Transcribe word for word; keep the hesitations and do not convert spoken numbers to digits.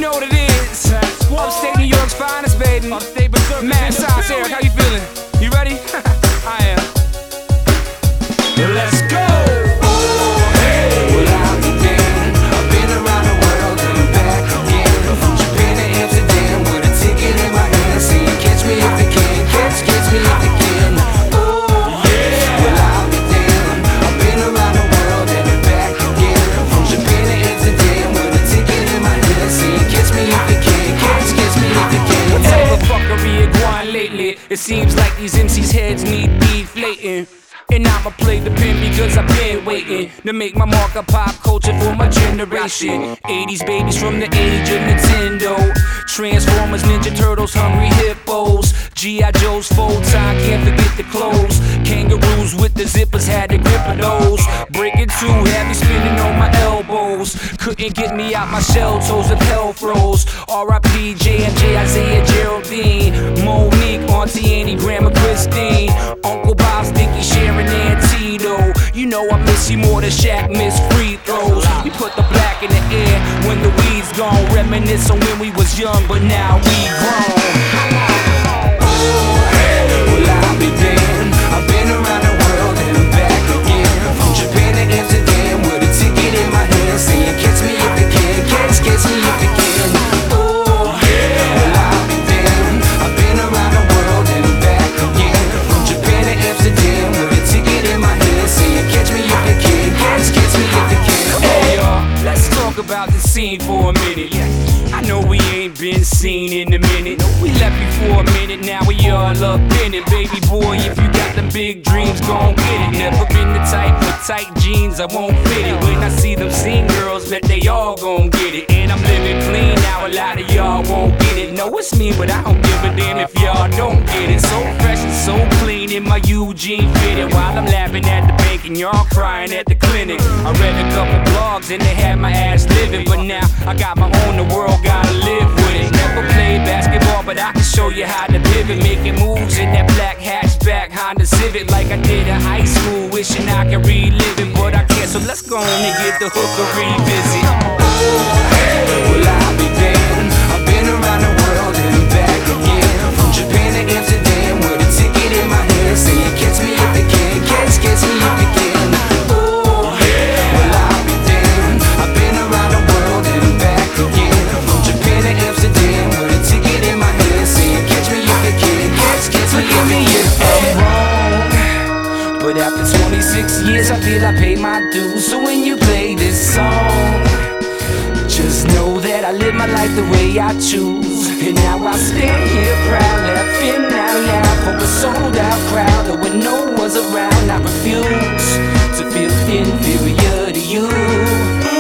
know what it is. Upstate New York's finest, baby. Upstate Berserk. Matt Sauce, Eric, how you feeling? You ready? I am. Let's go! It seems like these M C's heads need deflating. And I'ma play the pen because I've been waiting to make my mark of pop culture for my generation. eighties babies from the age of Nintendo, Transformers, Ninja Turtles, Hungry Hippos, G I Joe's full time, can't forget the clothes. Kangaroos with the zippers, had the grip of those. Breaking two, had me spinning on my elbows. Couldn't get me out my shell toes if hell froze. R I P J M J, Isaiah, Geraldine, Monique, Auntie Annie, Grandma Christine, Uncle Bob's, Dickie, Sharon, and Tito. You know I miss you more than Shaq miss free throws. We put the black in the air when the weed's gone. Reminisce on when we was young, but now we grown. Well, I'll be damned. I've been around the world and back again. From Japan to Amsterdam with a ticket in my hand, saying catch me if you can, catch, catch me if you can. Oh, well, I'll be damned. I've been around the world and back again. From Japan to Amsterdam with a ticket in my hand, saying catch me if you can, catch, catch me if you can. Hey y'all, let's talk about the scene for a minute. I know we ain't been seen in a minute. We left you for a minute, now we all up in it. Baby boy, if you got the big dreams, gon' get it. Never been the type with tight jeans, I won't fit it. When I see them scene girls, bet they all gon' get it. And I'm living clean now, a lot of y'all won't get it. No, it's me, but I don't give a damn if y'all don't get it. So fresh and so clean in my Eugene fitted, while I'm laughing at the bank and y'all crying at the clinic. I read a couple blogs and they had my ass living, but now I got my own, the world gotta live with it. Never played basketball, but I can show you how to pivot. Making moves in that black hatchback Honda Civic like I did in high school, wishing I could relive it, but I can't. So let's go on and get the hook or revisit. Well, I'll be damned. I've been around the world and back again. From Japan to Amsterdam with a ticket in my hand, saying catch me if you can, catch, catch me if you can. Oh, well, I'll be damned. I've been around the world and back again. From Japan to Amsterdam with a ticket in my hand, saying catch me if you can, catch, catch me if you can. I'm wrong, but after twenty-six years I feel I paid my dues. So when you play this song, just know that I live my life the way I choose. And now I stand here proud, laughing out loud for a sold out crowd. And when no one's around, I refuse to feel inferior to you.